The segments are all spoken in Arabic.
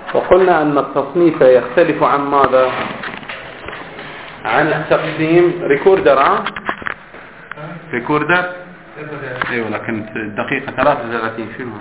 وقلنا أن التصنيف يختلف عن ماذا؟ عن التقسيم. ريكوردر ريكوردر ايوه، لكن الدقيقة 33 شنو؟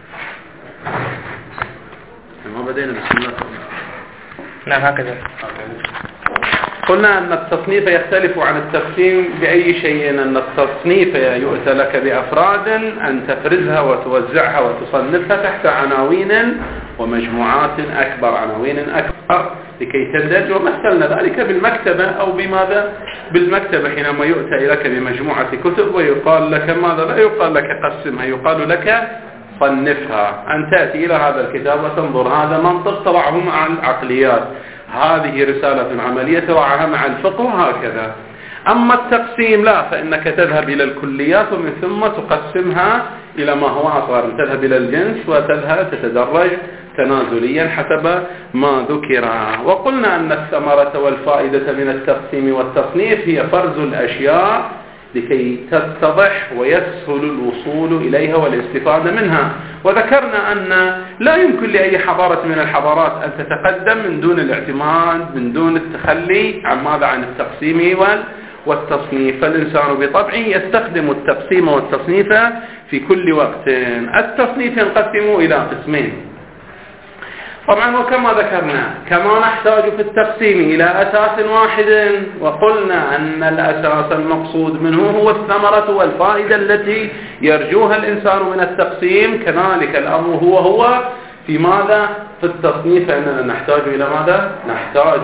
ما بدينا بسم الله. نعم هكذا. قلنا أن التصنيف يختلف عن التقسيم بأي شيء؟ أن التصنيف يؤتى لك بأفراد أن تفرزها وتوزعها وتصنفها تحت عناوين ومجموعات أكبر، عناوين أكبر لكي تندرج. ومثلنا ذلك بالمكتبة أو بماذا؟ بالمكتبة حينما يؤتى لك بمجموعة كتب ويقال لك ماذا؟ لا يقال لك قسمها، يقال لك صنفها. أن تأتي إلى هذا الكتاب وتنظر هذا منطق تضعه مع العقليات، هذه رسالة عملية تضعها مع الفقه وهكذا. أما التقسيم لا، فإنك تذهب إلى الكليات ومن ثم تقسمها إلى ما هو أصغر، تذهب إلى الجنس وتذهب تتدرج تنازليا حسب ما ذكر. وقلنا أن الثمرة والفائدة من التقسيم والتصنيف هي فرز الأشياء لكي تتضح ويسهل الوصول إليها والاستفادة منها. وذكرنا أن لا يمكن لأي حضارة من الحضارات أن تتقدم من دون الاعتماد، من دون التخلي عن ماذا؟ عن التقسيم والتصنيف. فالإنسان بطبعه يستخدم التقسيم والتصنيف في كل وقت. التصنيف ينقسم إلى قسمين طبعا، وكما ذكرنا كما نحتاج في التقسيم إلى أساس واحد، وقلنا أن الأساس المقصود منه هو الثمرة والفائدة التي يرجوها الإنسان من التقسيم، كذلك الأمر هو في ماذا؟ في التصنيف، فإننا نحتاج إلى ماذا؟ نحتاج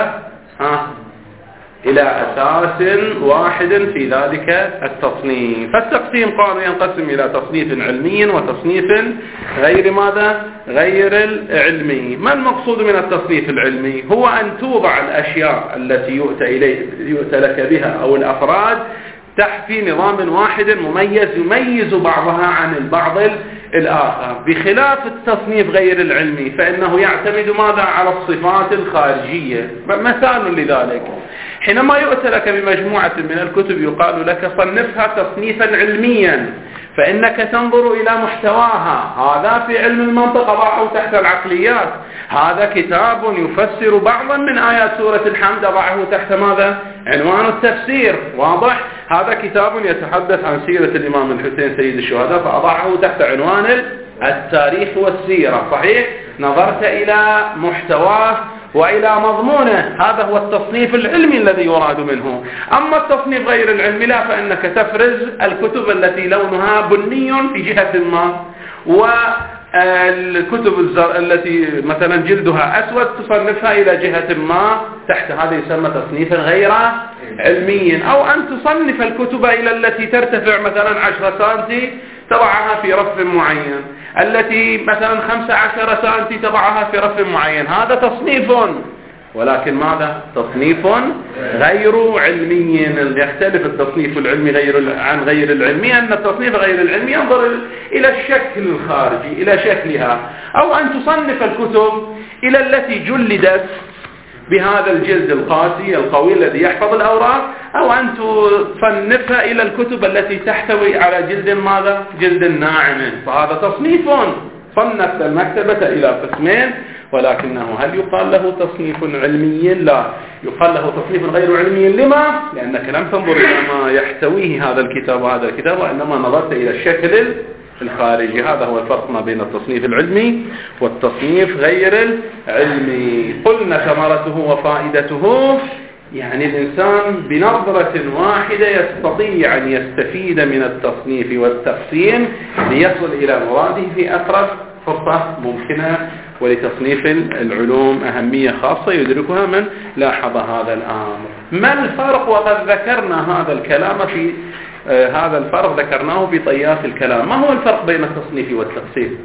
إلى أساس واحد في ذلك التصنيف. فالتقسيم قالوا ينقسم إلى تصنيف علمي وتصنيف غير ماذا؟ غير العلمي. ما المقصود من التصنيف العلمي؟ هو أن توضع الأشياء التي يؤتى لك بها أو الأفراد تحت في نظام واحد مميز يميز بعضها عن البعض الآخر، بخلاف التصنيف غير العلمي فإنه يعتمد ماذا؟ على الصفات الخارجية. مثال لذلك حينما يؤتى لك بمجموعة من الكتب يقال لك صنفها تصنيفا علميا، فإنك تنظر إلى محتواها. هذا في علم المنطق ضعه تحت العقليات، هذا كتاب يفسر بعضا من آيات سورة الحمد ضعه تحت ماذا؟ عنوان التفسير، واضح؟ هذا كتاب يتحدث عن سيرة الإمام الحسين سيد الشهداء فأضعه تحت عنوان التاريخ والسيرة، صحيح؟ نظرت إلى محتواه وإلى مضمونه، هذا هو التصنيف العلمي الذي يراد منه. أما التصنيف غير العلمي لا، فإنك تفرز الكتب التي لونها بني في جهة ما، والكتب التي مثلا جلدها أسود تصنفها إلى جهة ما تحت هذا يسمى تصنيفا غير علميا. أو أن تصنف الكتب إلى التي ترتفع مثلا 10 سنتي تضعها في رف معين، التي مثلا 15 سنتي تضعها في رف معين، هذا تصنيف، ولكن ماذا؟ تصنيف غير علمي. يختلف التصنيف العلمي عن غير العلمي، أن التصنيف غير العلمي ينظر إلى الشكل الخارجي، إلى شكلها. أو أن تصنف الكتب إلى التي جلدت بهذا الجلد القاسي القوي الذي يحفظ الأوراق، أو أن تصنفها إلى الكتب التي تحتوي على جلد ماذا؟ جلد ناعم. فهذا تصنيف. صنفت المكتبة إلى قسمين، ولكنه هل يقال له تصنيف علمي؟ لا، يقال له تصنيف غير علمي. لما؟ لأنك لم تنظر إلى ما يحتويه هذا الكتاب وهذا الكتاب، وإنما نظرت إلى الشكل الخارجي. هذا هو الفرق ما بين التصنيف العلمي والتصنيف غير العلمي. قلنا ثمرته وفائدته، يعني الإنسان بنظرة واحدة يستطيع أن يستفيد من التصنيف والتقسيم ليصل إلى مراده في أقرب فرصة ممكنة. ولتصنيف العلوم أهمية خاصة يدركها من لاحظ هذا الأمر. ما الفرق؟ وقد ذكرنا هذا الكلام في هذا الفرق ذكرناه في طيات الكلام. ما هو الفرق بين التصنيف والتقسيم؟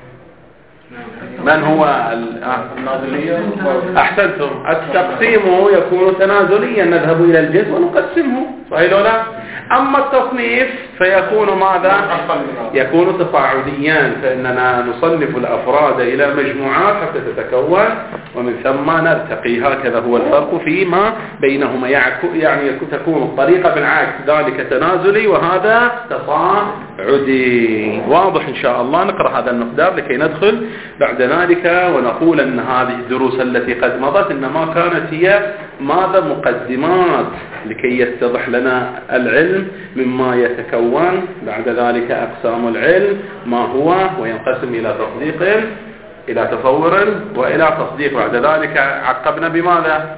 من هو التنازلية؟ أحسنتم، التقسيم يكون تنازليا، نذهب إلى الجزء ونقسمه، صحيح ولا لا؟ أما التصنيف فيكون ماذا؟ يكون تصاعديا، فإننا نصنف الأفراد إلى مجموعات حتى تتكون ومن ثم نرتقي. هكذا هو الفرق فيما بينهما، يعني تكون الطريقة بالعكس، ذلك تنازلي وهذا تصاعدي. عدي. واضح إن شاء الله. نقرأ هذا المقدار لكي ندخل بعد ذلك ونقول أن هذه الدروس التي قد مضت إنما كانت هي ماذا مقدمات لكي يتضح لنا العلم مما يتكون. بعد ذلك أقسام العلم ما هو، وينقسم إلى تصديق إلى تصور وإلى تصديق. بعد ذلك عقبنا بماذا؟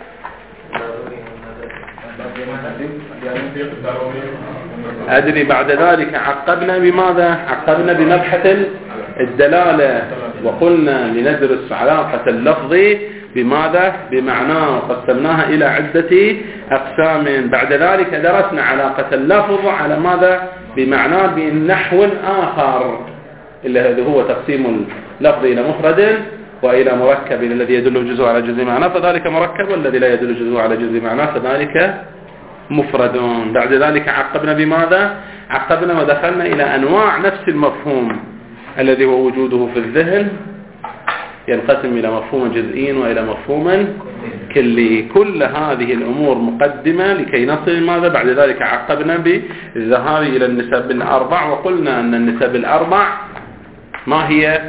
أدري. بعد ذلك عقبنا بماذا؟ عقبنا بمبحث الدلالة، وقلنا لندرس علاقة اللفظ بماذا؟ بمعناه، وقسمناها إلى عدة أقسام. بعد ذلك درسنا علاقة اللفظ على ماذا؟ بمعناه بنحو آخر، اللي هو تقسيم اللفظ إلى مفرد وإلى مركب الذي يدل جزء على جزء معناه فذلك مركب، والذي لا يدل جزء على جزء معناه فذلك مفرد. بعد ذلك عقبنا بماذا؟ عقبنا ودخلنا إلى أنواع نفس المفهوم الذي هو وجوده في الذهن، ينقسم إلى مفهوم جزئي وإلى مفهوم كلي. كل هذه الأمور مقدمة لكي نصل ماذا؟ بعد ذلك عقبنا بالذهاب إلى النسب الأربع، وقلنا أن النسب الأربع ما هي؟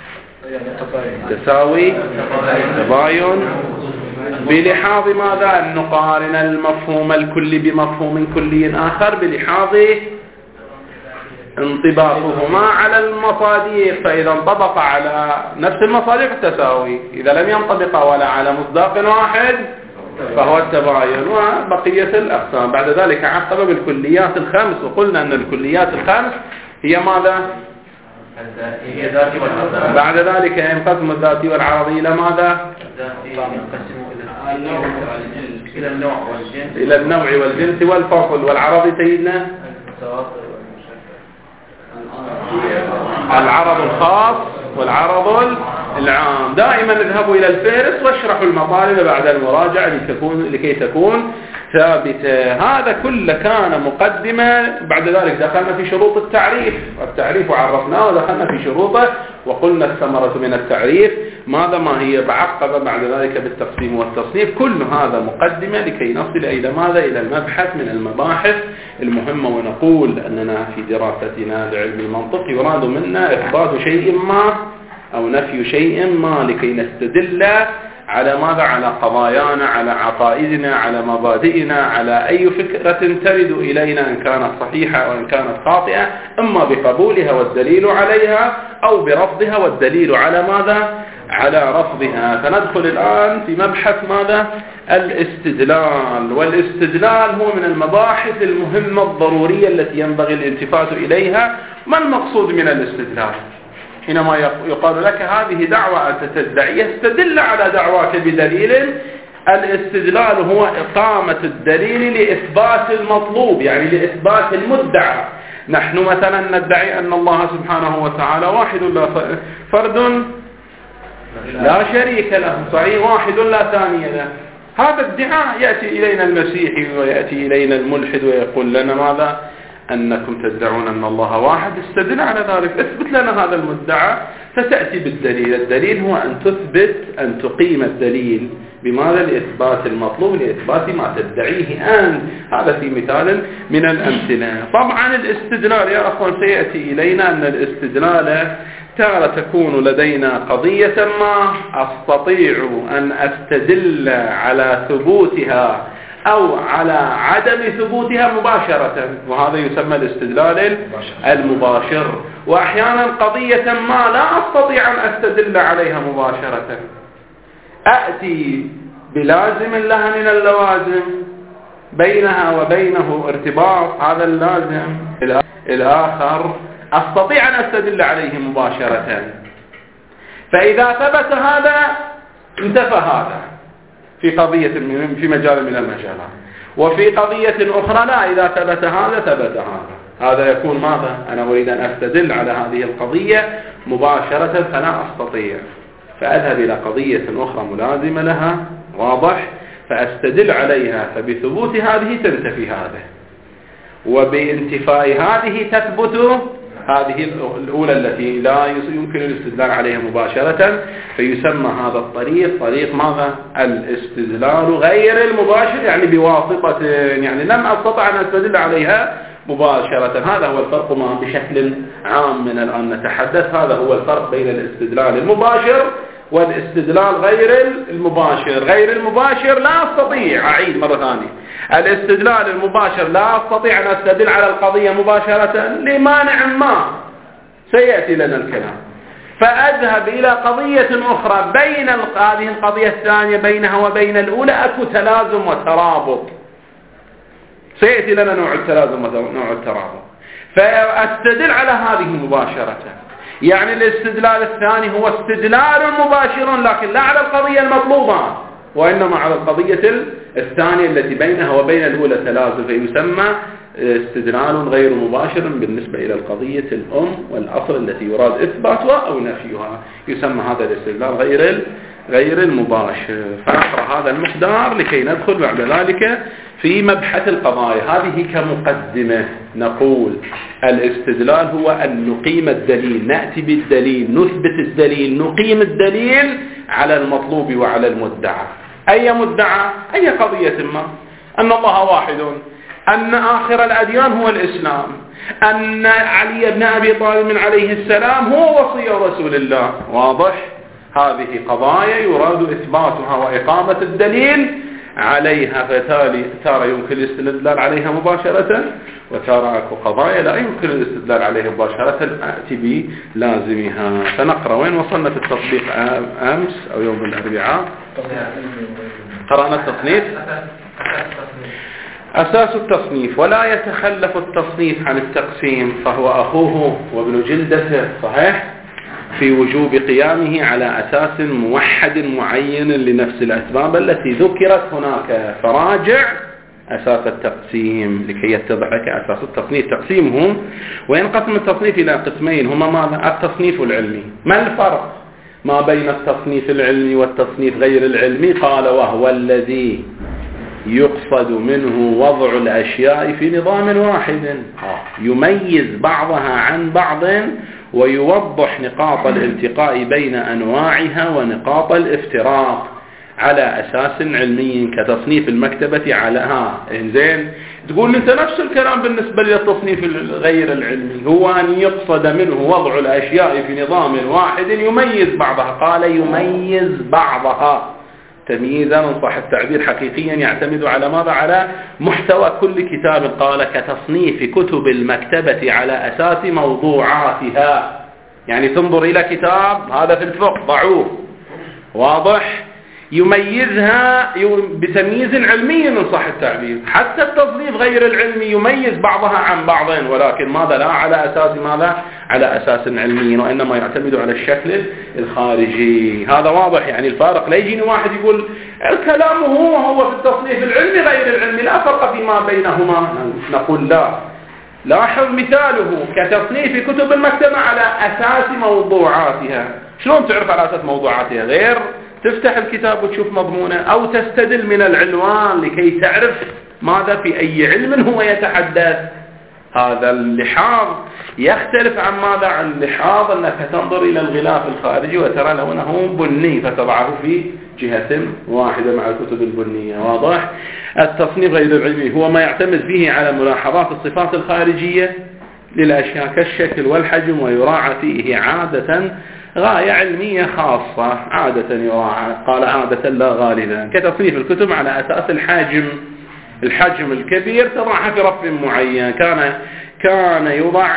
تساوي، تباين، بلحاظ ماذا؟ أن نقارن المفهوم الكلي بمفهوم كلي آخر بلحاظ انطباقهما على المصادق. فإذا انطبق على نفس المصادق التساوي، إذا لم ينطبق ولا على مصداق واحد فهو التباين، وبقية الأقسام. بعد ذلك عقب بالكليات الخمس، وقلنا أن الكليات الخمس هي ماذا؟ بعد ذلك ينقسم الذاتي والعرضي إلى ماذا؟ إلى النوع والجنس والفصل. والعرضي سيدنا العرض الخاص والعرض العام. دائما اذهبوا إلى الفهرس واشرحوا المطالب بعد المراجعة لكي تكون ثابتة. هذا كله كان مقدمة. بعد ذلك دخلنا في شروط التعريف وعرفناه، ودخلنا في شروطه وقلنا الثمرة من التعريف ماذا ما هي. بعقب بعد ذلك بالتقسيم والتصنيف. كل هذا مقدمة لكي نصل إلى ماذا؟ إلى المبحث من المباحث المهمة. ونقول أننا في دراستنا لعلم المنطق يراد منا إثبات شيء ما أو نفي شيء ما لكي نستدل على ماذا؟ على قضايانا، على عقائدنا، على مبادئنا، على أي فكرة ترد إلينا إن كانت صحيحة أو إن كانت خاطئة، إما بقبولها والدليل عليها أو برفضها والدليل على ماذا؟ على رفضها. فندخل الآن في مبحث ماذا؟ الاستدلال. والاستدلال هو من المباحث المهمة الضرورية التي ينبغي الالتفات إليها. ما المقصود من الاستدلال؟ حينما يقال لك هذه دعوة أنت تدعيها، استدل على دعواك بدليل. الاستدلال هو إقامة الدليل لإثبات المطلوب، يعني لإثبات المدعى. نحن مثلا ندعي أن الله سبحانه وتعالى واحد لا فرد لا شريك له، صحيح، واحد لا ثاني له. هذا الادعاء يأتي إلينا المسيحي ويأتي إلينا الملحد ويقول لنا ماذا؟ أنكم تدعون أن الله واحد. استدل على ذلك، اثبت لنا هذا المدعى. فتأتي بالدليل. الدليل هو أن تثبت، أن تقيم الدليل بماذا؟ لإثبات المطلوب، لإثبات ما تدعيه أنت. هذا في مثال من الأمثلة. طبعا الاستدلال يا أخوان سيأتي إلينا أن الاستدلال تارة تكون لدينا قضية ما أستطيع أن أستدل على ثبوتها أو على عدم ثبوتها مباشرة، وهذا يسمى الاستدلال المباشر. وأحيانا قضية ما لا أستطيع أن أستدل عليها مباشرة، أأتي بلازم لها من اللوازم بينها وبينه ارتباط، هذا اللازم الآخر أستطيع أن أستدل عليه مباشرة. فإذا ثبت هذا انتفى هذا في قضية في مجال من المجالات، وفي قضية أخرى لا، إذا ثبت هذا ثبت هذا. هذا يكون ماذا؟ أنا أريد أن أستدل على هذه القضية مباشرة فلا أستطيع، فأذهب إلى قضية أخرى ملازمة لها، واضح، فأستدل عليها، فبثبوت هذه تنتفي هذا، وبانتفاء هذه تثبت هذه الأولى التي لا يمكن الاستدلال عليها مباشرة. فيسمى هذا الطريق طريق ماذا؟ الاستدلال غير المباشر، يعني بواسطة، يعني لم أستطع أن أستدل عليها مباشرة. هذا هو الفرق بشكل عام من الآن نتحدث. هذا هو الفرق بين الاستدلال المباشر والاستدلال غير المباشر. غير المباشر لا أستطيع، أعيد مرة ثانية، الاستدلال المباشر لا أستطيع أن أستدل على القضية مباشرة لمانع ما سيأتي لنا الكلام، فأذهب إلى قضية أخرى بين هذه القضية الثانية بينها وبين الأولى أكو تلازم وترابط، سيأتي لنا نوع التلازم ونوع الترابط، فأستدل على هذه مباشرة. يعني الاستدلال الثاني هو استدلال مباشر لكن لا على القضية المطلوبة وإنما على القضية الثانية التي بينها وبين الأولى تلازم، فيسمى استدلال غير مباشر بالنسبة إلى القضية الأم والأصل التي يراد إثباتها أو نفيها، يسمى هذا الاستدلال غير المباشر. فنقرأ هذا المقدار لكي ندخل بعد ذلك في مبحث القضايا. هذه كمقدمة. نقول الاستدلال هو أن نقيم الدليل، نأتي بالدليل، نثبت الدليل، نقيم الدليل على المطلوب وعلى المدعى. أي مدعى؟ أي قضية ما، أن الله واحد، أن آخر الأديان هو الإسلام، أن علي بن أبي طالب عليه السلام هو وصي رسول الله. واضح؟ هذه قضايا يراد إثباتها وإقامة الدليل عليها، فتالي ترى يمكن الاستدلال عليها مباشرة وترى قضايا لا يمكن الاستدلال عليها مباشرة أتي بلازمها. فنقرأ وين وصلنا في التصديق أمس أو يوم الأربعاء؟ قرأنا التصنيف. أساس التصنيف: ولا يتخلف التصنيف عن التقسيم، فهو أخوه وابن جلدته، صحيح، في وجوب قيامه على أساس موحد معين لنفس الأسباب التي ذكرت هناك. فراجع أساس التقسيم لكي يتضح لك أساس التصنيف. تقسيمه: وينقسم التصنيف إلى قسمين، هما ماذا؟ التصنيف العلمي. ما الفرق ما بين التصنيف العلمي والتصنيف غير العلمي؟ قال: وهو الذي يقصد منه وضع الأشياء في نظام واحد يميز بعضها عن بعض ويوضح نقاط الالتقاء بين أنواعها ونقاط الافتراق على أساس علمي كتصنيف المكتبة على إنزين. تقول أنت نفس الكلام بالنسبة للتصنيف غير العلمي، هو أن يقصد منه وضع الأشياء في نظام واحد يميز بعضها. قال: يميز بعضها تمييزا صح التعبير حقيقيا يعتمد على ماذا؟ على محتوى كل كتاب. قال: كتصنيف كتب المكتبة على أساس موضوعاتها. يعني تنظر إلى كتاب هذا في الفقه ضعوف، واضح، يميزها بتمييز علمي من صح التعبير. حتى التصنيف غير العلمي يميز بعضها عن بعض، ولكن ماذا؟ لا على أساس ماذا؟ على أساس علمي، وإنما يعتمد على الشكل الخارجي. هذا واضح. يعني الفارق لا يجيني واحد يقول الكلام هو في التصنيف العلمي غير العلمي، لا فرق فيما بينهما. نقول لا. لاحظ مثاله: كتصنيف كتب المكتبة على أساس موضوعاتها. شلون تعرف على أساس موضوعاتها؟ غير تفتح الكتاب وتشوف مضمونه أو تستدل من العنوان لكي تعرف ماذا في أي علم هو يتحدث. هذا اللحاظ يختلف عن ماذا؟ عن اللحاظ أنك تنظر إلى الغلاف الخارجي وترى لونه بني فتضعه في جهة واحدة مع الكتب البنية. واضح؟ التصنيف غير العلمي هو ما يعتمد فيه على ملاحظات الصفات الخارجية للأشياء كالشكل والحجم، ويراعى فيه عادة غاية علمية خاصة. عادة يراعى، قال عادة لا غالبا. كتصنيف الكتب على أساس الحجم الكبير تضعها في رف معين. كان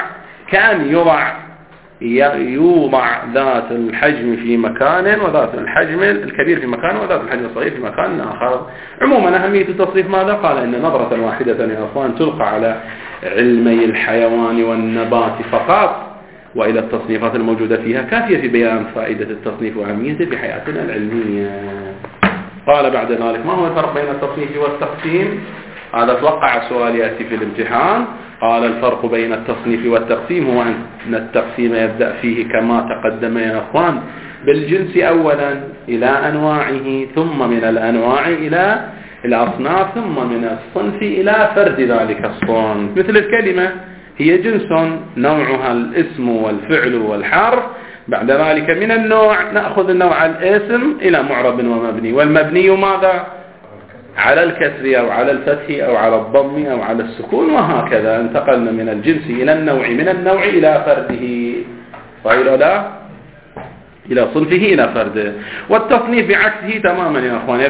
يوضع ذات الحجم في مكان وذات الحجم الكبير في مكان وذات الحجم الصغير في مكان آخر. عموما أهمية التصنيف ماذا؟ قال: إن نظرة واحدة يا أخوان تلقى على علمي الحيوان والنبات فقط، وإلى التصنيفات الموجودة فيها كافية في بيان فائدة التصنيف وأهميته في حياتنا العلمية. قال بعد ذلك: ما هو الفرق بين التصنيف والتقسيم؟ هذا توقع سؤال يأتي في الامتحان. قال: الفرق بين التصنيف والتقسيم هو أن التقسيم يبدأ فيه كما تقدم يا أخوان بالجنس أولا إلى أنواعه، ثم من الأنواع إلى الأصناف، ثم من الصنف إلى فرد ذلك الصنف. مثل الكلمة هي جنس نوعها الاسم والفعل والحرف، بعد ذلك من النوع نأخذ النوع الاسم إلى معرب ومبني، والمبني ماذا؟ على الكسر أو على الفتح أو على الضم أو على السكون، وهكذا انتقلنا من الجنس إلى النوع، من النوع إلى فرده، وإلى لا إلى صنفه إلى فرده. والتصنيف بعكسه تماما يا أخوان،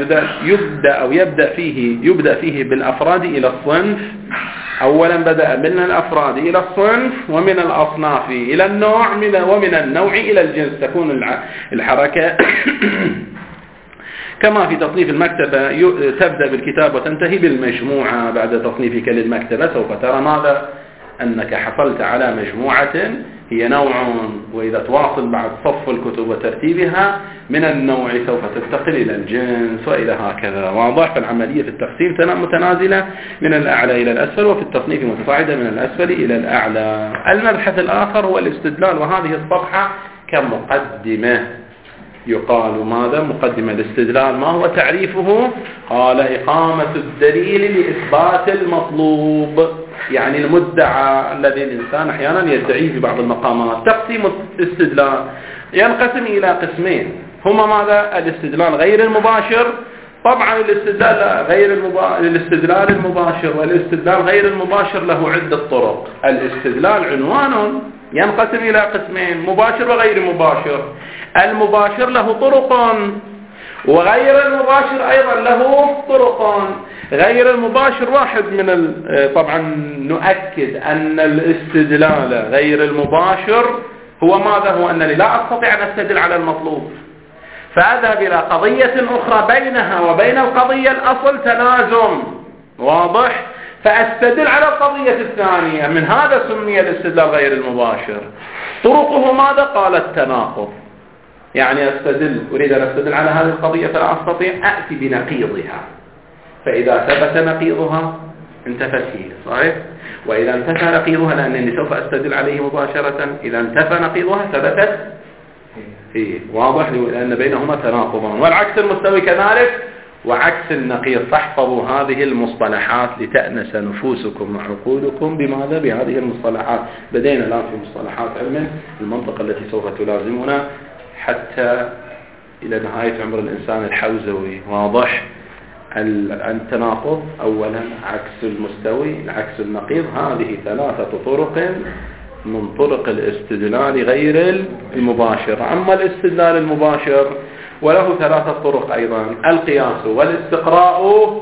يبدأ فيه بالأفراد إلى الصنف. أولا بدأ من الأفراد إلى الصنف، ومن الأصناف إلى النوع، ومن النوع إلى الجنس، تكون الحركة كما في تصنيف المكتبة، تبدأ بالكتاب وتنتهي بالمجموعة. بعد تصنيفك للمكتبة سوف ترى ماذا؟ أنك حصلت على مجموعة هي نوع، وإذا تواصل بعد صف الكتب وترتيبها من النوع سوف تنتقل إلى الجنس، وإلى هكذا. واضح؟ فالعملية في التقسيم متنازلة من الأعلى إلى الأسفل، وفي التصنيف متصاعدة من الأسفل إلى الأعلى. المبحث الآخر هو الاستدلال، وهذه الصفحة كمقدمة. يقال ماذا؟ مقدمة الاستدلال. ما هو تعريفه؟ قال إقامة الدليل لإثبات المطلوب، يعني المدعى الذي الإنسان أحيانا يدعيه في بعض المقامات. تقسيم الاستدلال ينقسم إلى قسمين، هما ماذا؟ الاستدلال غير المباشر. طبعا الاستدلال المباشر والاستدلال غير المباشر له عدة طرق. الاستدلال عنوان ينقسم إلى قسمين، مباشر وغير مباشر. المباشر له طرق، وغير المباشر أيضا له طرق. غير المباشر واحد من طبعا نؤكد أن الاستدلال غير المباشر هو ماذا؟ هو أنني لا أستطيع أن أستدل على المطلوب، فأذهب إلى قضية أخرى بينها وبين القضية الأصل تلازم، واضح؟ فأستدل على القضية الثانية. من هذا سمي الاستدلال غير المباشر. طرقه ماذا؟ قال التناقض، يعني أريد أن أستدل على هذه القضية فلا أستطيع، أأتي بنقيضها، فإذا ثبت نقيضها انتفت هي، صحيح؟ وإذا انتفى نقيضها، لأنني سوف أستدل عليه مباشرة، إذا انتفى نقيضها ثبتت هي، واضح؟ لأن بينهما تناقضا. والعكس المستوي كذلك، وعكس النقيض. فاحفظوا هذه المصطلحات لتأنس نفوسكم وعقولكم بماذا؟ بهذه المصطلحات. بدينا الآن في مصطلحات علم المنطق التي سوف تلازمنا حتى إلى نهاية عمر الإنسان الحوزوي. واضح؟ التناقض أولا، عكس المستوي، العكس النقيض. هذه ثلاثة طرق من طرق الاستدلال غير المباشر. أما الاستدلال المباشر وله ثلاثة طرق أيضا: القياس والاستقراء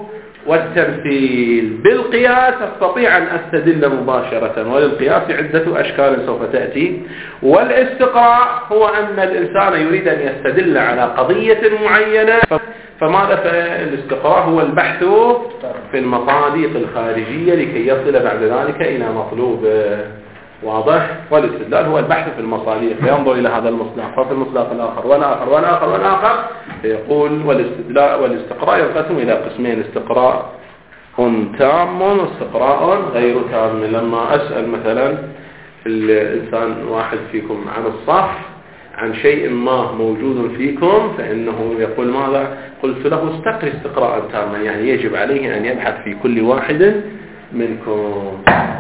والتمثيل. بالقياس أستطيع أن أستدل مباشرة، وللقياس عدة أشكال سوف تأتي. والاستقراء هو أن الإنسان يريد أن يستدل على قضية معينة، فماذا؟ فالاستقراء هو البحث في المصادق الخارجية لكي يصل بعد ذلك إلى مطلوب. واضح؟ والاستدلال هو البحث في المصادق، فينظر إلى هذا المصداق، ففي المصداق الآخر والآخر والآخر والآخر، فيقول والاستدلال والاستقراء ينقسم إلى قسمين: استقراء تام واستقراء غير تام. لما أسأل مثلا الإنسان واحد فيكم عن الصف، عن شيء ما موجود فيكم، فإنه يقول ماذا؟ قلت له استقر استقراء تاما، يعني يجب عليه أن يبحث في كل واحد منكم.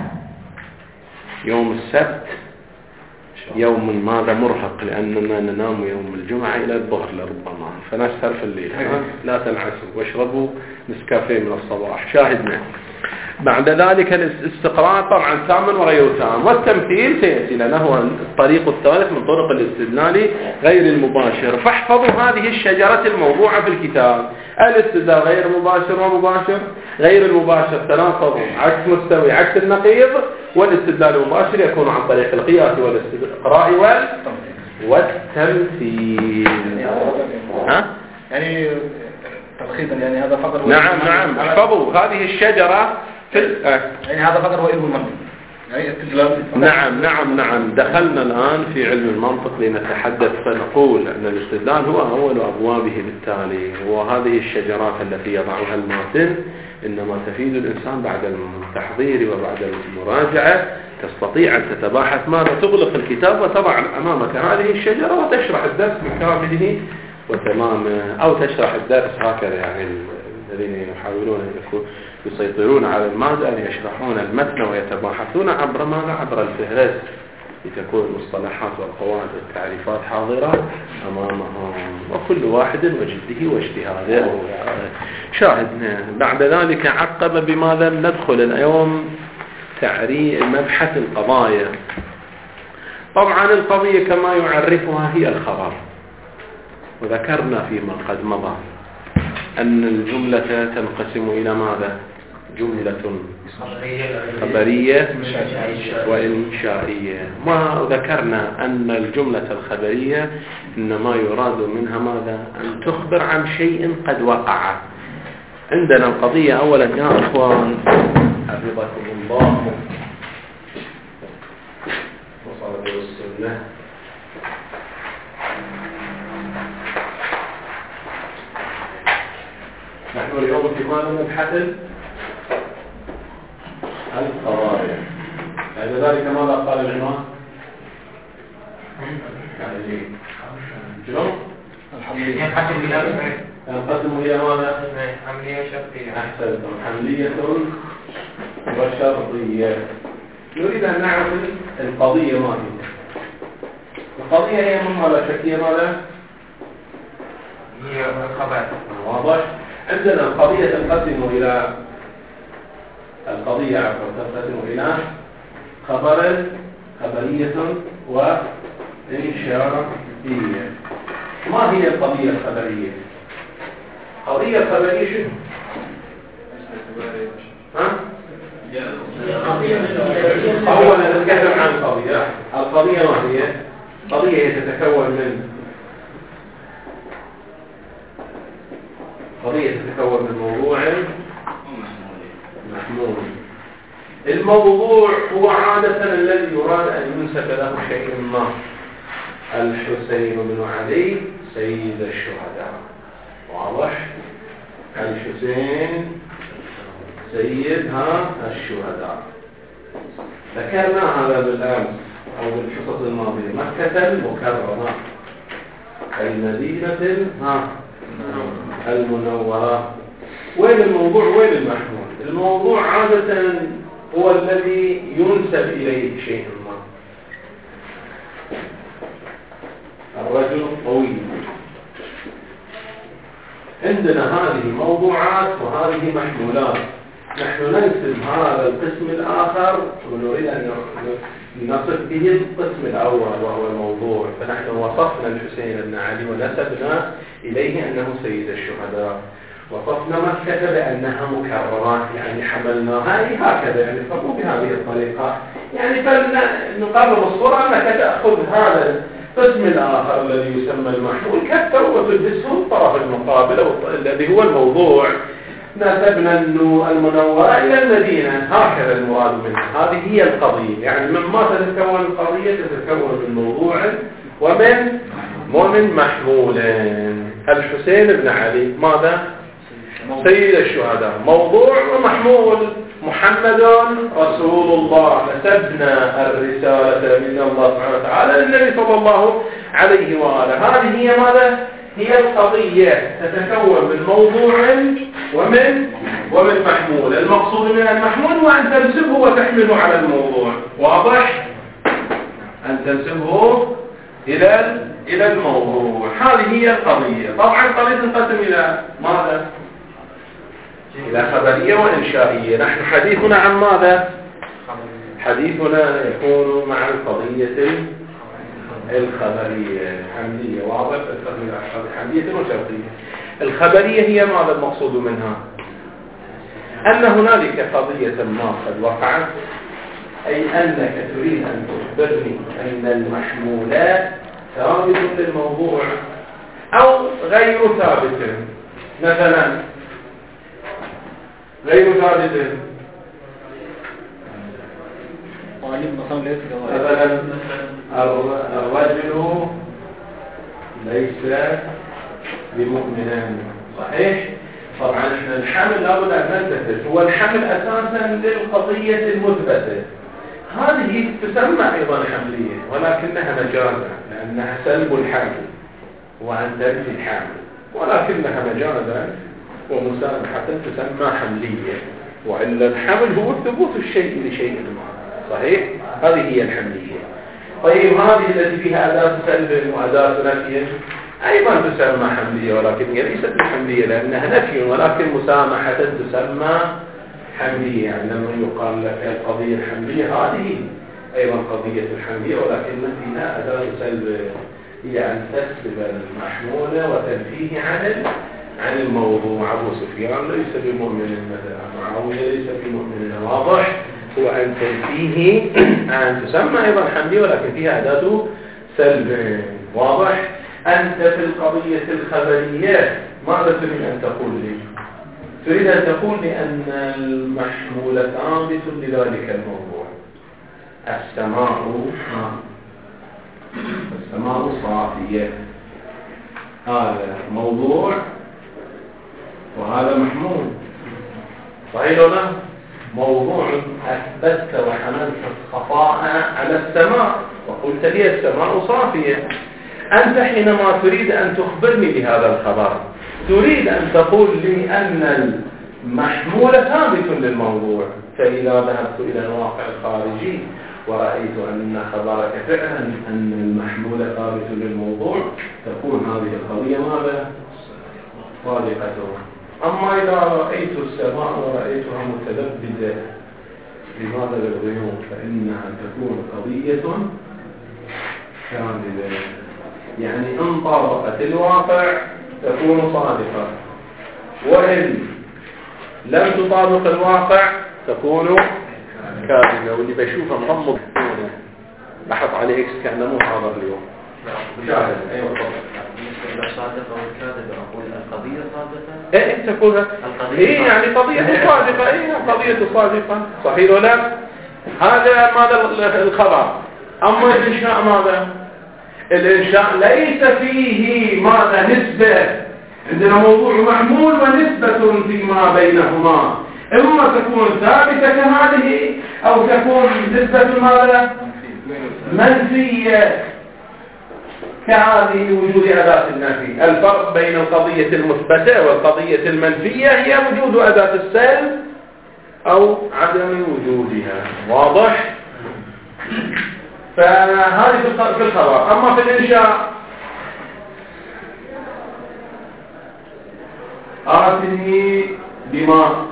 يوم السبت يوم ماذا؟ مرهق، لأننا ننام يوم الجمعة إلى الظهر لربما، فنسهر في الليل. لا تنعسوا واشربوا نسكافيه من الصباح. شاهدنا. بعد ذلك الاستقراء طبعا تام وغير تام. والتمثيل سيأتي لنا، هو الطريق الثالث من طرق الاستدلال غير المباشر. فاحفظوا هذه الشجرة الموضوعة في الكتاب: الاستدلال غير مباشر ومباشر، غير المباشر تناقض، عكس مستوي، عكس النقيض. والاستدلال المباشر يكون عن طريق القياس والاستقراء والتمثيل. يعني تلخيصا، يعني هذا فقط. نعم احفظوا هذه الشجرة يعني هذا فقط هو علم المنطق. نعم. دخلنا الآن في علم المنطق لنتحدث، فنقول أن الاستدلال هو أول أبوابه بالتالي. وهذه الشجرات التي يضعها الماتن إنما تفيد الإنسان بعد التحضير وبعد المراجعة. تستطيع أن تتباحث ماذا؟ تغلق الكتاب وتضع أمامك هذه الشجرة وتشرح الدرس بكامله وتمامه، أو تشرح الدرس هكذا. يعني الذين يحاولون أن يسيطرون على المادة أن يشرحون المتن ويتباحثون عبر ماذا؟ عبر الفهرس، لتكون المصطلحات والقواعد والتعريفات حاضرة أمامهم. وكل واحد وجده واجتهاده. شاهدنا. بعد ذلك عقب بماذا؟ ندخل اليوم تعريف مبحث القضايا. طبعا القضية كما يعرفها هي الخبر، وذكرنا فيما قد مضى أن الجملة تنقسم إلى ماذا؟ جملة خبرية وإنشائية. ما ذكرنا أن الجملة الخبرية إنما يراد منها ماذا؟ أن تخبر عن شيء قد وقع. عندنا القضية أولا يا أخوان حفظكم الله وصلى بالسنة، نحن اليوم في ماذا نبحث؟ القضايا. بعد ذلك ماذا قال العنوان؟ القسم هي ماذا؟ حملية شرطية. أحسنتم. حملية وشرطية. نريد أن نعرف القضية ما هي. القضية هي من ماذا؟ شكية ماذا؟ هي الخبر. واضح؟ عندنا القضية تنقسم إلى خبر، خبرية وإنشائية. ما هي القضية الخبرية؟ القضية الخبرية شنو؟ أولا نتكلم عن القضية. القضية ما هي؟ القضية تتكون من موضوع محمول. الموضوع هو عادة الذي يراد أن ينسب له شيء ما. الحسين بن علي سيد الشهداء. واضح؟ الحسين سيد الشهداء. ذكرنا هذا بالأمس أو بالحصص الماضية. مكة المكرمة، المدينة المنورة. وين الموضوع وين المحمول؟ الموضوع عادة هو الذي ينسب إليه شيء ما. الرجل الطويل. عندنا هذه موضوعات وهذه محمولات. نحن ننسب هذا القسم الآخر ونريد أن نصف به القسم الأول وهو الموضوع. فنحن وصفنا الحسين بن علي ونسبنا إليه أنه سيد الشهداء. وصفنا مكة بأنها مكررات، يعني حملناها هكذا، يعني فهموا بهذه الطريقة. يعني فنقرب الصورة أنك تأخذ هذا القسم الآخر الذي يسمى المحمول كثر وتلبسه الطرف المقابل الذي هو الموضوع. نسبنا المنورة إلى المدينة، هكذا المراد منها. هذه هي القضية. يعني مما تتكون القضية تتكون من موضوع ومن محمول. الحسين بن علي ماذا؟ سيد الشهداء. موضوع ومحمول. محمد رسول الله. نسبنا الرسالة من الله سبحانه وتعالى للنبي صلى الله عليه وآله. هذه هي ماذا؟ هي القضية. تتكون من موضوع ومن محمول. المقصود من المحمول هو أن تنسبه وتحمله على الموضوع. واضح؟ أن تنسبه إلى الموضوع. هذه هي القضية. طبعا القضية تنقسم إلى ماذا؟ إلى خبرية وإنشائية. نحن حديثنا عن ماذا؟ حديثنا يكون مع القضية الخبرية حملية. واضح؟ حملية وشرطية. الخبرية هي ماذا المقصود منها؟ أن هنالك قضية ما قد وقعت، أي أنك تريد أن تخبرني أن المحمولات ثابت للموضوع أو غير ثابت. مثلا غير ثابت، مثلا الرجل ليس بمؤمن. صحيح؟ طبعا احنا الحمل لابد ان ننتبه. هو الحمل اساسا للقضية المثبتة. هذه تسمى ايضا حملية ولكنها مجازا، لانها سلب الحمل وان تنفي الحمل، ولكنها مجازا ومسامحة تسمى حملية. وإلا الحمل هو ثبوت الشيء لشيء ما. صحيح؟ هذه هي الحملية. طيب هذه التي فيها أداة سلب وأداة نفي أيضا تسمى حملية، ولكن هي ليست بحملية لأنها نفي، ولكن مسامحة تسمى حملية. يعني لما يقال لك القضية الحملية هذه أيضا قضية الحملية، ولكن فيها أداة سلب، هي أن تسلب المحمولة وتنفيه عن الموضوع. أبو سفيان ليس بمؤمن مثلا، معاوية ليس بمؤمن، واضح؟ هو أن تنفيه أن تسمى أيضا حملية ولكن فيها أداة سلب، واضح؟ أنت في القضية الخبرية ماذا تريد أن تقول لي؟ تريد أن تقول لي أن المحمول ثابت لذلك الموضوع. السماء صافية، هذا موضوع وهذا محمول، صحيح ولا لا؟ موضوع أثبتت وحملت الخطأ على السماء وقلت لي السماء صافية. أنت حينما تريد أن تخبرني بهذا الخبر تريد أن تقول لي أن المحمول ثابت للموضوع، فإذا ذهبت إلى الواقع الخارجي ورأيت أن خبرك فعلا أن المحمول ثابت للموضوع تكون هذه القضية ماذا؟ صادقة. أما إذا رأيت السماء ورأيتها متلبدة بهذا الغيوم فإنها تكون قضية كاذبة، يعني إن طابقت الواقع تكون صادقة، وإن لم تطابق الواقع تكون كاذبة. واللي بشوفه مغمض بحط عليه إكس كأنه مو حاضر اليوم. شاهد. أيوة بالنسبة للصادقة والكاذبة أقول القضية صادقة. إيه تقول إيه يعني قضية صادقة، إيه قضية صادقة، صحيح ولا؟ هذا ماذا الخبر. أما الإنشاء ماذا؟ الإنشاء ليس فيه ماذا نسبة، عندنا موضوع محمول ونسبة فيما بينهما، إما تكون ثابتة كهذه أو تكون نسبة ماذا؟ منفية كهذه وجود أداة النفي. الفرق بين القضية المثبتة والقضية المنفية هي وجود أداة السلب أو عدم وجودها، واضح؟ فهذه في الخبر. أما في الإنشاء آتني بماء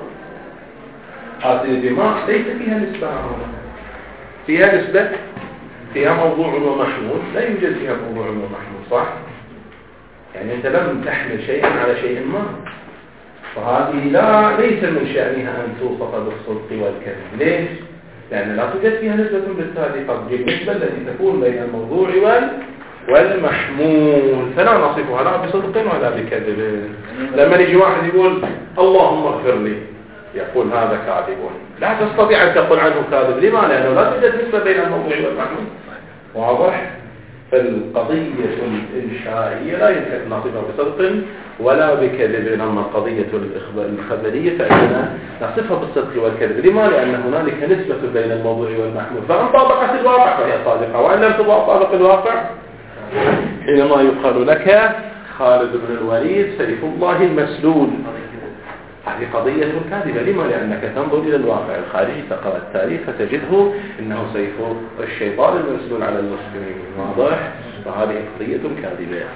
ليس فيها نسبة، فيها نسبة، فيها موضوع ومحمول، لا يوجد فيها موضوع ومحمول، صح؟ يعني أنت لم تحمل شيئا على شيء ما، فهذه ليس من شأنها أن توصف بالصدق والكذب. ليش؟ لأن لا توجد فيها نسبة، بالتالي قد تجد النسبة التي تكون بين الموضوع والمحمول، فلا نصفها لا بصدق ولا بكذب. لما يجي واحد يقول اللهم اغفر لي يقول هذا كاذب، لا تستطيع أن تقول عنه كاذب. لما؟ لأنه لا توجد نسبة بين الموضوع والمحمول، واضح؟ فالقضية الإنشائية لا يمكن أن نصفها بصدق ولا بكذب. أما القضية الخبرية فإننا نصفها بالصدق والكذب. لما؟ لأن هنالك نسبة بين الموضوع والمحمول، فإن طابقت الواقع فهي صادقة، وإن لم تطابق الواقع حينما يقال لك خالد بن الوليد سيف الله المسلول، هذه قضية كاذبة. لما؟ لأنك تنظر إلى الواقع الخارجي، تقرأ التاريخ فتجده إنه سيف الشيطان المسلول على المسلمين، واضح؟ فهذه قضية كاذبة.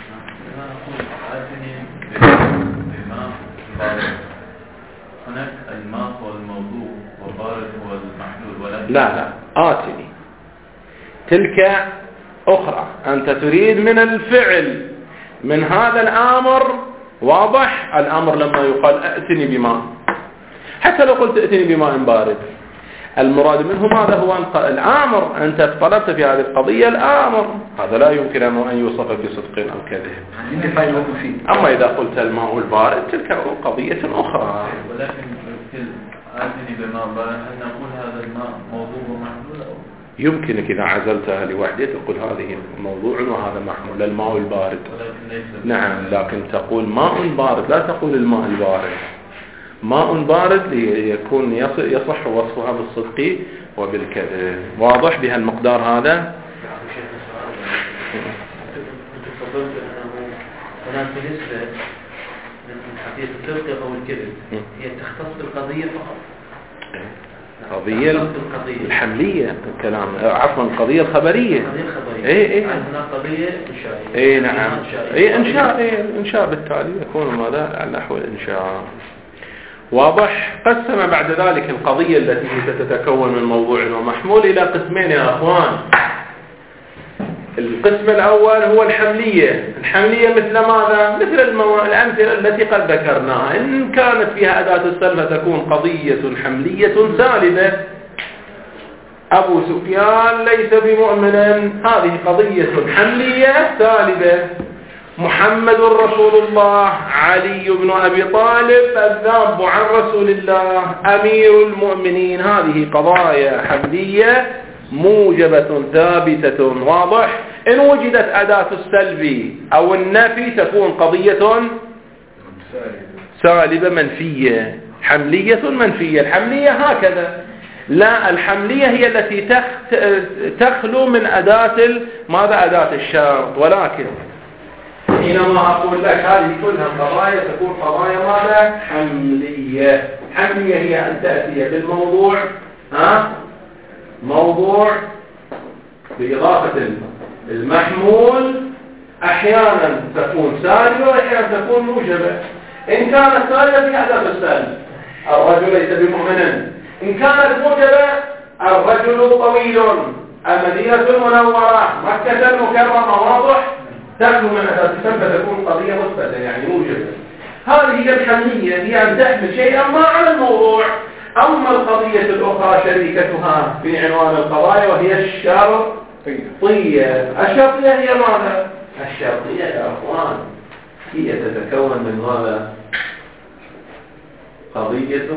هناك الماء هو الموضوع والبارد هو المحلول، ولكن لا آتني تلك أخرى. أنت تريد من الفعل من هذا الأمر، واضح؟ الأمر لما يقال ائتني بماء، حتى لو قلت ائتني بماء بارد، المراد منه ماذا؟ هو الأمر. أنت طلبت في هذه القضية الأمر، هذا لا يمكن أن يوصف بصدق أو كذب. أما إذا قلت الماء البارد تلك قضية أخرى. ولكن في ائتني بماء بارد هل نقول هذا الماء موضوع ومحلول؟ يمكنك إذا عزلتها لوحدها تقول هذه موضوع وهذا محمول، الماء البارد. نعم، لكن تقول ماء بارد، لا تقول الماء البارد. ماء بارد ليكون يصح وصفها بالصدق وبالكذب، واضح بهالمقدار هذا؟ تفضلت أنه هناك نسبة من حقيقة الصدق أو الكذب هي تختص بالقضية فقط. القضية الحملية الكلام، عفوا القضية الخبرية. ايه قضية إنشائية. ايه نعم، ايه انشاء بالتالي يكون ماذا على نحو الانشاء. واضح. قسم بعد ذلك القضية التي ستتكون من موضوع ومحمول إلى قسمين يا أخوان. القسم الأول هو الحملية. الحملية مثل ماذا؟ مثل الأمثلة التي قد ذكرناها. إن كانت فيها أداة السلب تكون قضية حملية سالبة. أبو سفيان ليس بمؤمن، هذه قضية حملية سالبة. محمد رسول الله، علي بن أبي طالب الذاب عن رسول الله، أمير المؤمنين، هذه قضايا حملية موجبة ثابتة. واضح. إن وجدت أداة السلب أو النفي تكون قضية سالبة منفية، حملية منفية. الحملية هكذا. لا، الحملية هي التي تخلو من أداة ماذا؟ أداة الشرط. ولكن حينما أقول لك هذه كلها قضايا تكون قضايا ماذا؟ حملية. حملية هي أن تأتي بالموضوع موضوع بإضافة المحمول، أحيانا تكون سالبة وأحيانا تكون موجبة. إن كانت سالبة في أداة السلب، الرجل ليس بمؤمن. إن كانت موجبة، الرجل طويل، المدينة منورة، مكة المكرمة. واضح. تخلو من أداة السلب فتكون قضية مثبتة يعني موجبة. هذه هي الحملية، هي أن تحمل شيئا ما على الموضوع. أما القضية الأخرى شريكتها في عنوان القضايا وهي الشرطية. الشرطية هي ماذا؟ الشرطية يا أخوان هي تتكون من ماذا؟ قضية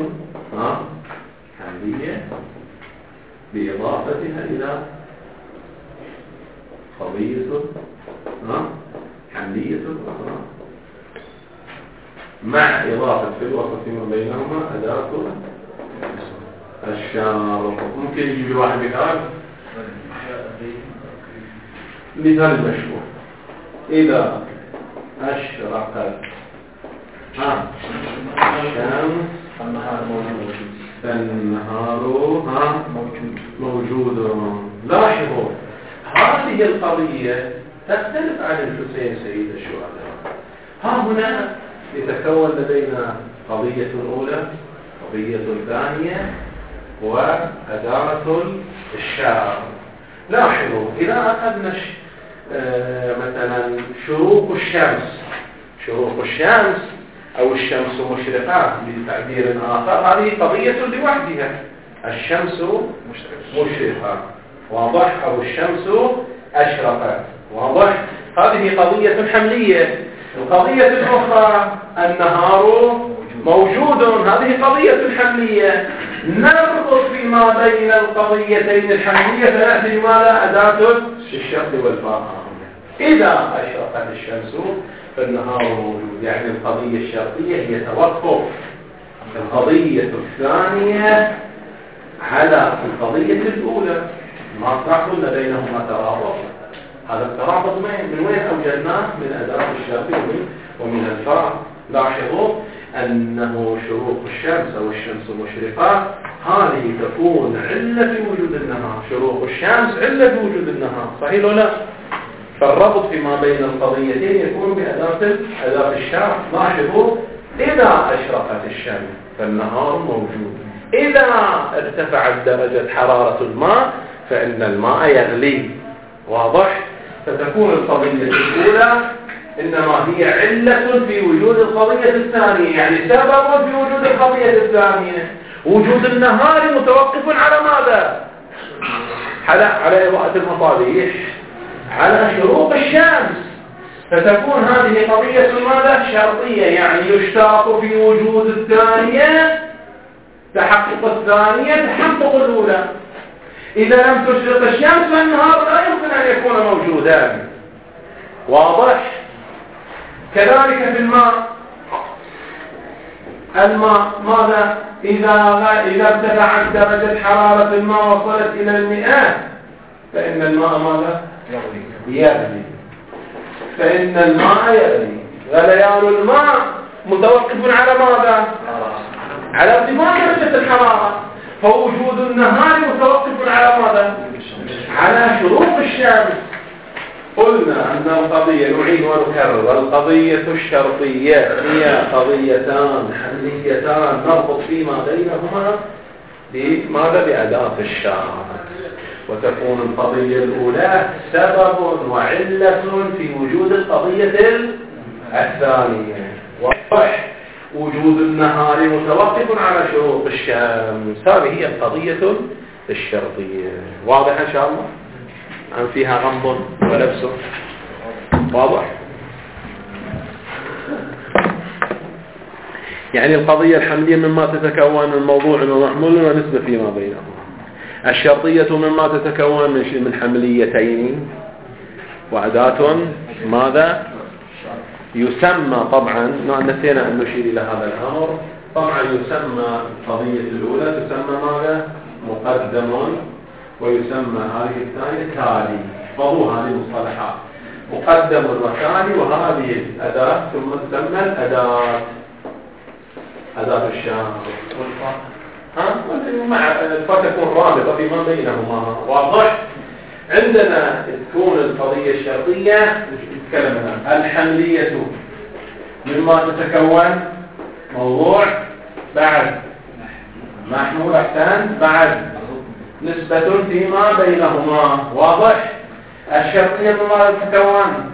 حملية بإضافتها إلى قضية حملية أخرى مع إضافة في الوسط فيما بينهما أداة الشرط. ممكن يجيب واحد مثال مشهور. إذا أشرقت الشمس فالنهار موجود. لاحظوا هذه القضية تختلف عن الحسين سيد الشهداء. ها هنا يتكون لدينا قضية أولى، قضية ثانية، وأداة الشرط. لاحظوا إذا أخذنا مثلا شروق الشمس أو الشمس مشرقة بتعبير آخر، هذه قضية لوحدها. الشمس مشرقة. واضح. أو الشمس أشرقت. واضح. هذه قضية حملية. القضية الأخرى النهار موجود، هذه قضية حملية. نربط فيما بين القضيتين الحملية فنأتي ماذا؟ أداة الشرط والفاء. إذا أشرقت الشمس فالنهار موجود، يعني القضية الشرطية هي توقف القضية الثانية على القضية الأولى. ما تقول بينهما ترابط. هذا الترابط من وين أوجدناه؟ من أداة الشرط ومن الفاء. لاحظوا أنه شروق الشمس أو الشمس مشرقة هذه تكون علة في وجود النهار. شروق الشمس علة في وجود النهار. صحيح ولا لا؟ فالربط فيما بين القضيتين يكون بأداة الشرط. لاحظوا إذا أشرقت الشمس فالنهار موجود. إذا ارتفعت درجة حرارة الماء فإن الماء يغلي. واضح. فتكون القضية الأولى إنما هي علة في وجود القضية الثانية، يعني سبب في وجود القضية الثانية. وجود النهار متوقف على ماذا؟ على إضاءة المصابيح، على شروق الشمس. فتكون هذه قضية ماذا؟ شرطية، يعني يشترط في وجود الثانية تحقق الثانية تحقق الأولى. إذا لم تشرق الشمس فالنهار لا يمكن أن يكون موجودا. واضح. كذلك في الماء ماذا؟ إذا ارتفعت درجة حرارة الماء وصلت إلى 100 فإن الماء ماذا؟ يغلي. فإن الماء يغلي. غليان الماء متوقف على ماذا؟ على ارتفاع درجة الحرارة. فوجود النهار متوقف على ماذا؟ على شروق الشمس. قلنا أن القضية نعيد ونكرر القضية الشرطية هي قضيتان حمليتان نربط فيما بينهما بماذا؟ بأداة الشرط. وتكون القضية الأولى سبب وعلة في وجود القضية الثانية. واضح؟ وجود النهار متوقف على شروق الشمس، هذه هي القضية الشرطية. واضح إن شاء الله؟ أم فيها غمض ولبس؟ واضح؟ يعني القضية الحملية مما تتكون من موضوع ومحمول ونسبة فيما بينهما. الشرطية مما تتكون من حمليتين وأداة ماذا؟ يسمى طبعا، نسينا أن نشير إلى هذا الأمر، طبعا يسمى القضية الأولى تسمى ماذا؟ مقدم، ويسمى هذه الثانية تالي. احفظوا هذه المصطلحات، مقدم وتالي، وهذه الأداة ثم تسمى الأداة أداة الشرط. مع فتكون رابطة فيما بينهما. واضح؟ عندنا تكون القضية الشرطية نتكلم عنها. الحملية مما تتكون موضوع بعد محمول أحسن بعد نسبة فيما بينهما. واضح؟ الشرطية مما تتكون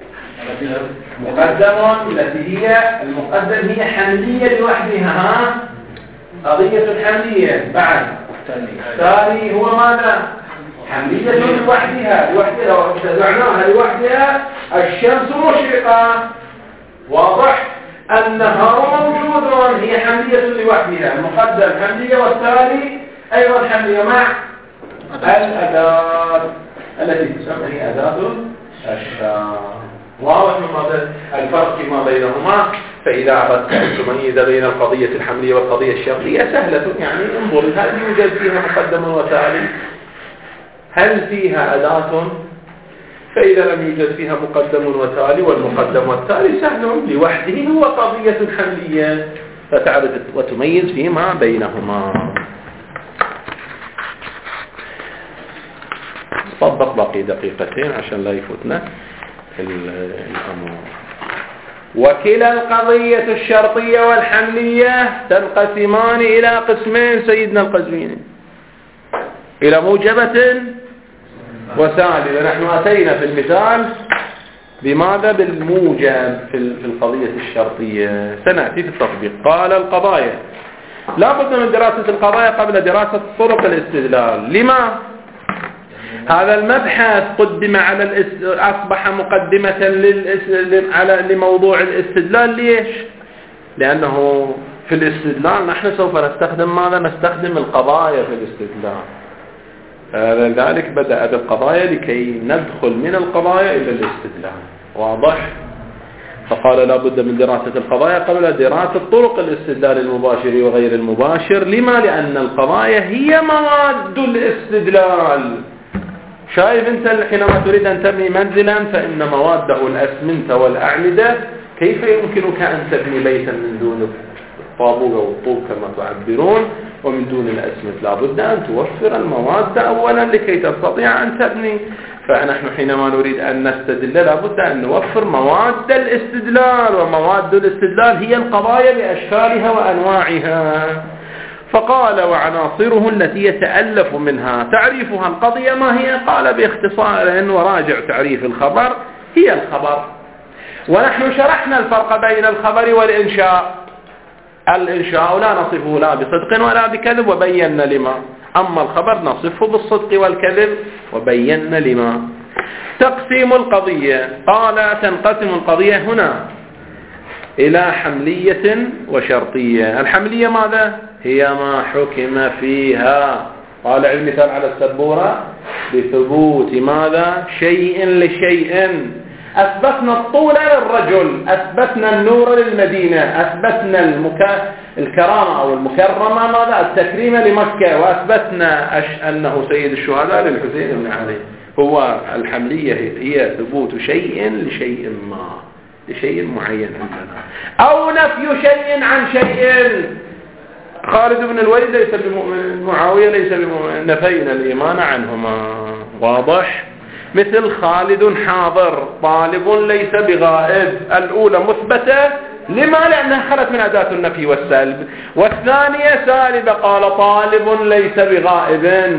مقدم، التي هي المقدم هي حملية لوحدها، قضية حملية بعد التالي هو ماذا؟ حملية لوحدها وابتدعناها لوحدها. الشمس مشرقة. واضح؟ النهار موجود، هي حملية لوحدها، المقدم حملية والتالي أيضا حملية مع الأداة التي تسمى هي أداة الشرط. واضح الفرق فيما بينهما؟ فإذا أردت أن تميز بين القضية الحملية والقضية الشرطية سهلة، يعني انظر هل يوجد فيها مقدم وتالي؟ هل فيها أداة؟ فإذا لم يوجد فيها مقدم وتالي والمقدم والتالي سهل لوحده هو قضية حملية، فتعرف وتميز فيما بينهما. طبق باقي دقيقتين عشان لا يفوتنا الأمر. وكلا القضية الشرطية والحملية تنقسمان إلى قسمين سيدنا القزويني، إلى موجبة وسالبة. نحن أتينا في المثال بماذا؟ بالموجب في القضية الشرطية، سنأتي في التطبيق. قال القضايا لا بد من دراسة القضايا قبل دراسة طرق الاستدلال. لما؟ هذا المبحث قدم على أصبح مقدمة لموضوع الاستدلال. ليش؟ لأنه في الاستدلال نحن سوف نستخدم ماذا؟ نستخدم القضايا في الاستدلال. لذلك بدأ بالقضايا لكي ندخل من القضايا إلى الاستدلال. واضح؟ فقال لا بد من دراسة القضايا قبل دراسة طرق الاستدلال المباشر وغير المباشر. لما؟ لأن القضايا هي مواد الاستدلال. شايف أنت حينما تريد أن تبني منزلا فإن مواده الأسمنت والأعمدة. كيف يمكنك أن تبني بيتا من دون الطابوق أو الطوب كما تعبرون ومن دون الأسمنت؟ لا بد أن توفر المواد أولا لكي تستطيع أن تبني. فنحن حينما نريد أن نستدل لا بد أن نوفر مواد الاستدلال، ومواد الاستدلال هي القضايا بأشكالها وأنواعها. فقال وعناصره التي يتألف منها. تعريفها القضية ما هي؟ قال باختصار وراجع تعريف الخبر هي الخبر. ونحن شرحنا الفرق بين الخبر والإنشاء. الإنشاء لا نصفه لا بصدق ولا بكذب وبينا لما، أما الخبر نصفه بالصدق والكذب وبينا لما. تقسيم القضية قال تنقسم القضية هنا إلى حملية وشرطية. الحملية ماذا؟ هي ما حكم فيها، قال المثال على السبورة بثبوت ماذا؟ شيء لشيء. أثبتنا الطول للرجل، أثبتنا النور للمدينة، أثبتنا الكرامة أو المكرمة ماذا؟ التكريم لمكة، وأثبتنا أنه سيد الشهداء للحسين بن علي. هو الحملية هي ثبوت شيء لشيء ما، لشيء معين عندنا، أو نفي شيء عن شيء. خالد بن الوليد ليس بمؤمن، معاوية ليس بمؤمن، نفينا الإيمان عنهما. واضح؟ مثل خالد حاضر، طالب ليس بغائب. الأولى مثبتة، لما؟ لأنها خلت من أداة النفي والسلب، والثانية سالبة، قال طالب ليس بغائب.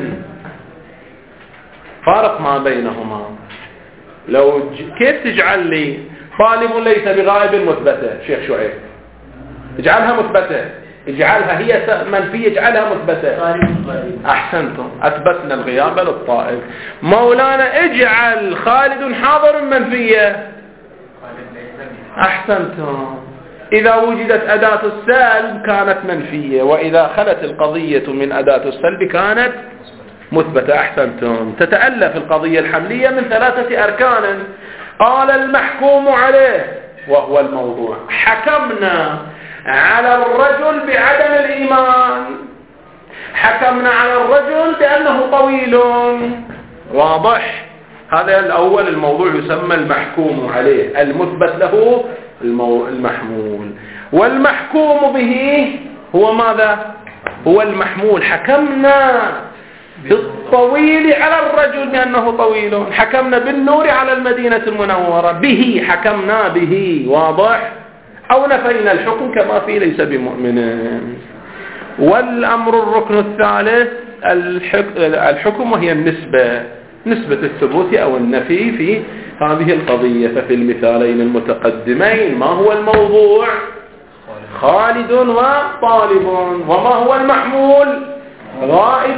فارق ما بينهما. لو كيف تجعل لي طالب ليس بغائب مثبتة شيخ شعيب؟ اجعلها مثبتة، اجعلها هي منفية، اجعلها مثبتة. احسنتم، اثبتنا الغياب للطائف. مولانا اجعل خالد حاضر منفية. احسنتم، اذا وجدت اداة السلب كانت منفية، واذا خلت القضية من اداة السلب كانت مثبتة. احسنتم. تتألف القضية الحملية من 3 أركان. قال المحكوم عليه وهو الموضوع. حكمنا على الرجل بعدم الإيمان، حكمنا على الرجل بأنه طويل. واضح؟ هذا الأول، الموضوع يسمى المحكوم عليه، المثبت له المحمول. والمحكوم به هو ماذا؟ هو المحمول. حكمنا بالطويل على الرجل بأنه طويل، حكمنا بالنور على المدينة المنورة، به حكمنا به. واضح؟ أو نفينا الحكم كما في ليس بمؤمن. والأمر الركن الثالث الحكم، وهي النسبة، نسبة الثبوت أو النفي في هذه القضية. ففي المثالين المتقدمين ما هو الموضوع؟ خالد وطالب. وما هو المحمول؟ غائب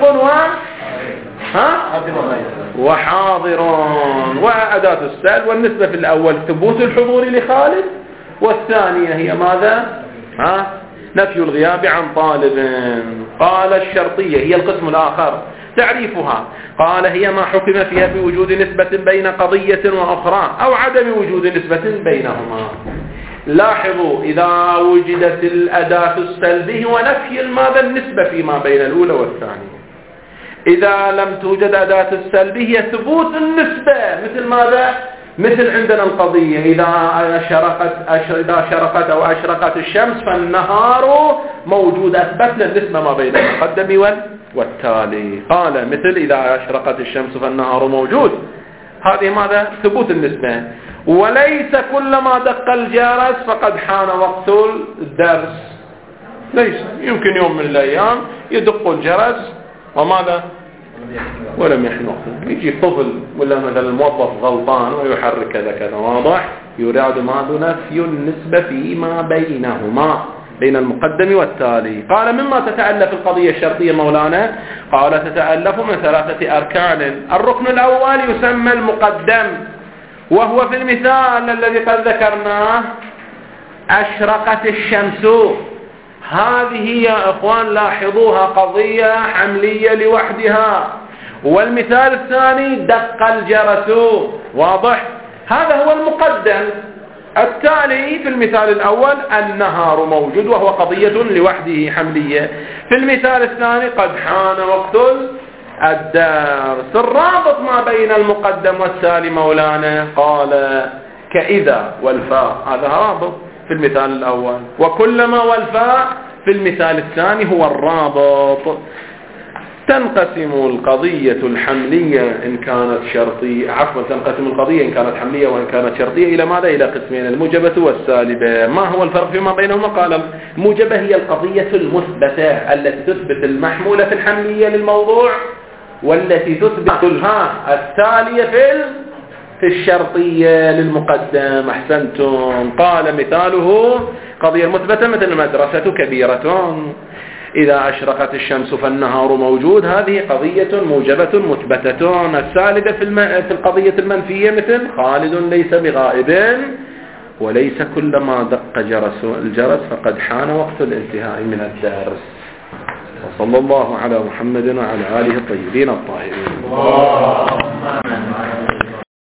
وحاضر وأداة السلب. والنسبة في الأول ثبوت الحضور لخالد، والثانية هي ماذا؟ نفي الغياب عن طالب. قال الشرطية هي القسم الآخر، تعريفها. قال هي ما حكم فيها بوجود نسبة بين قضية وأخرى أو عدم وجود نسبة بينهما. لاحظوا، إذا وجدت الأداة السلبية ونفي ماذا؟ النسبة فيما بين الأولى والثانية. إذا لم توجد أداة السلبية ثبوت النسبة. مثل ماذا؟ مثل عندنا القضية إذا شرقت أو أشرقت الشمس فالنهار موجود، أثبتنا النسبة ما بين المقدم والتالي. قال مثل إذا أشرقت الشمس فالنهار موجود، هذه ماذا؟ ثبوت النسبة. وليس كلما دق الجرس فقد حان وقت الدرس. ليس، يمكن يوم من الأيام يدق الجرس وماذا؟ ولم يحن وقته. يجي طفل ولا مثلا الموظف غلطان ويحرك كذا كذا. واضح؟ يراد ماذا؟ نفي النسبة فيما بينهما، بين المقدم والتالي. قال مما تتألف القضية الشرطية مولانا؟ قال تتألف من 3 أركان. الركن الأول يسمى المقدم، وهو في المثال الذي قد ذكرناه أشرقت الشمس. هذه يا أخوان لاحظوها قضية حملية لوحدها. والمثال الثاني دق الجرس. واضح؟ هذا هو المقدم. التالي في المثال الأول النهار موجود وهو قضية لوحده حملية. في المثال الثاني قد حان وقت الدرس. الرابط ما بين المقدم والتالي مولانا؟ قال كإذا والفاء، هذا رابط في المثال الأول، وكلما والفاء في المثال الثاني هو الرابط. تنقسم القضية الحملية إن كانت شرطية، تنقسم القضية إن كانت حملية وإن كانت شرطية إلى ماذا؟ إلى قسمين، الموجبة والسالبة. ما هو الفرق فيما بينهما؟ قال الموجبة هي القضية المثبتة التي تثبت المحمولة في الحملية للموضوع، والتي تثبت التالية في الشرطية للمقدم. أحسنتم. قال مثاله قضية مثبتة مثل المدرسة كبيرة. إذا أشرقت الشمس فالنهار موجود، هذه قضية موجبة مثبتة. السالبة في القضية المنفية مثل خالد ليس بغائب، وليس كلما دق الجرس فقد حان وقت الانتهاء من الدرس. وصلى الله على محمد وعلى آله الطيبين الطاهرين.